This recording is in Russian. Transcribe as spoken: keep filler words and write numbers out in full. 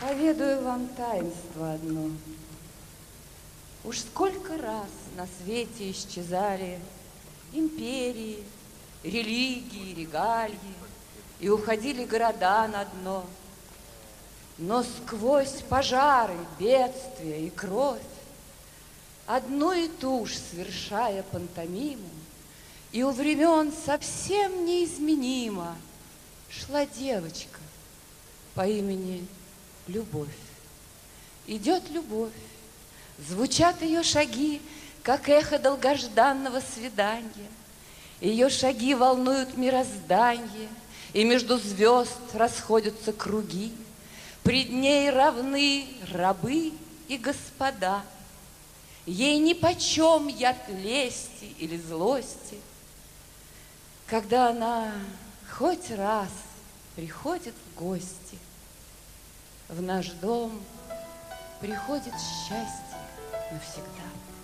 Поведаю вам таинство одно. Уж сколько раз на свете исчезали империи, религии, регалии, и уходили города на дно. Но сквозь пожары, бедствия и кровь, одну и ту ж совершая пантомиму, и у времен совсем неизменимо шла девочка по имени Любовь. Идет любовь, звучат ее шаги, как эхо долгожданного свидания. Ее шаги волнуют мироздание, и между звезд расходятся круги. Пред ней равны рабы и господа. Ей нипочем яд лести или злости. Когда она хоть раз приходит в гости, в наш дом приходит счастье навсегда.